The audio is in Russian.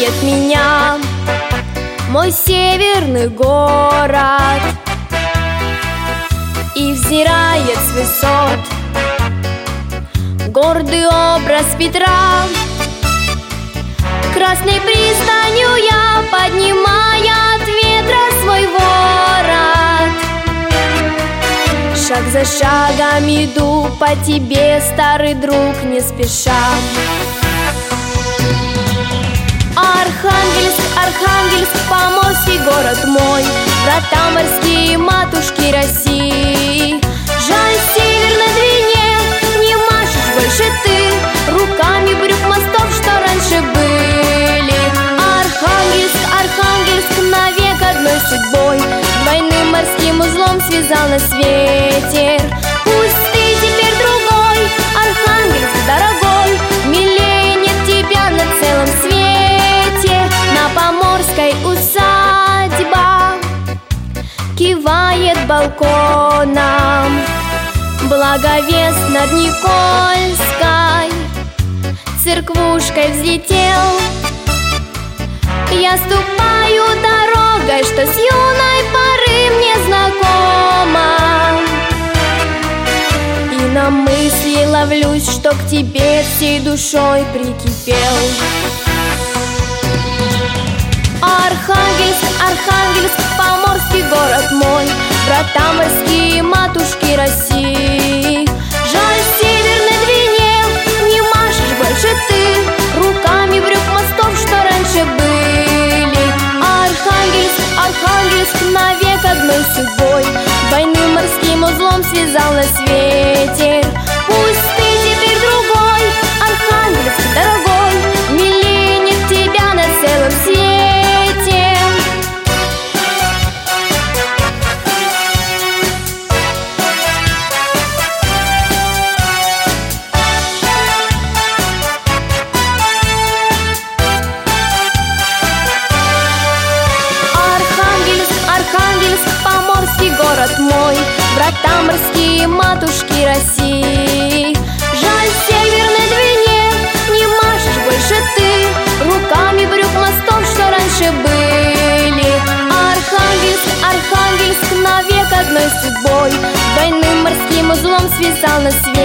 пугает меня мой северный город, и взирает с высот гордый образ Петра. Красной пристанью я, поднимая от ветра свой ворот, шаг за шагом иду по тебе, старый друг, не спеша. Архангельск, Архангельск, поморский город мой, врата морские, матушки России. Жаль, северной Двине не машешь больше ты руками брюк мостов, что раньше были. Архангельск, Архангельск, навек одной судьбой, двойным морским узлом связал нас ветер. Пусть ты теперь другой, Архангельск дорогой, милее нет тебя на целом свете. На Поморской усадьба кивает балконом, благовест над Никольской церквушкой взлетел. Я ступаю дорогой, что с юной поры мне знакома, и на мысли ловлюсь, что к тебе всей душой прикипел. Архангельск, Архангельск, поморский город мой, врата морские, матушки России. Жаль, северной Двине не машешь больше ты руками брюк мостов, что раньше были. Архангельск, Архангельск, навек одной судьбой, двойным морским узлом связал нас ветер. Пусть ты теперь другой, Архангельск дорогой, милее нет тебя на целом свете. Архангельск, поморский город мой, врата морские, матушки России. Жаль, северной Двине не машешь больше ты руками брюк мостов, что раньше были. Архангельск, Архангельск, навек одной судьбой, двойным морским узлом связал нас свет.